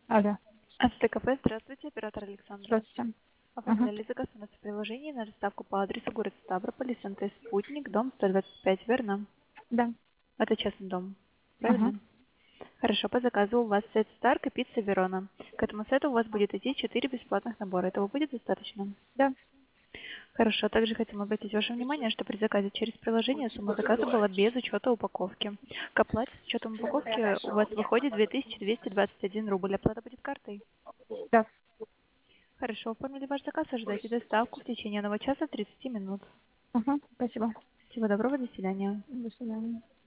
Алло, СТКП, здравствуйте, оператор Александра. здравствуйте. Ага, Оформляли заказ у нас в приложении на доставку по адресу город Ставрополь, СНТ «Спутник», дом 125, верно? да, Это частный дом, ага, правильно? Хорошо, по заказу у вас сет Старк и пицца Верона. К этому сету у вас будет идти 4 бесплатных набора. Этого будет достаточно? да. Хорошо, также хотим обратить ваше внимание, что при заказе через приложение сумма заказа была без учета упаковки. К оплате с учетом упаковки у вас выходит 2221 рубль. Оплата будет картой? Да. Хорошо, оформили ваш заказ, ожидайте доставку в течение 1 часа 30 минут. Ага, спасибо. Всего доброго, до свидания. До свидания.